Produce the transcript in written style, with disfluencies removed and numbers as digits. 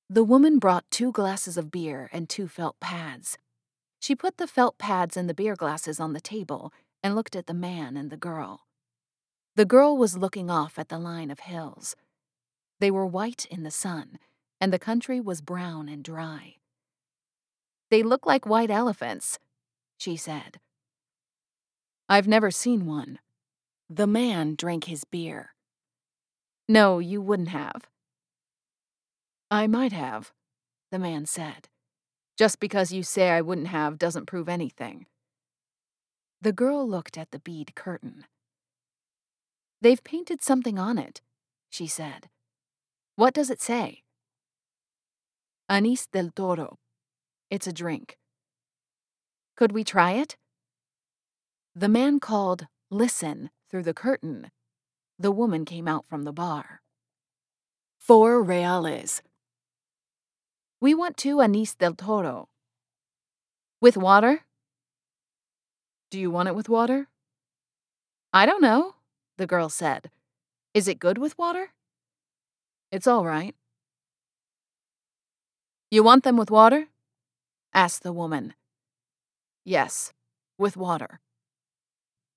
The woman brought 2 glasses of beer and 2 felt pads. She put the felt pads and the beer glasses on the table and looked at the man and the girl. The girl was looking off at the line of hills. They were white in the sun, and the country was brown and dry. "They look like white elephants," she said. "I've never seen one." The man drank his beer. "No, you wouldn't have." "I might have," the man said. "Just because you say I wouldn't have doesn't prove anything." The girl looked at the bead curtain. "They've painted something on it," she said. "What does it say?" "Anís del Toro. It's a drink." "Could we try it?" The man called, "Listen," through the curtain. The woman came out from the bar. "4 reales. We want 2 Anís del Toro." "With water?" "Do you want it with water?" "I don't know," the girl said. "Is it good with water?" "It's all right." "You want them with water?" asked the woman. "Yes, with water."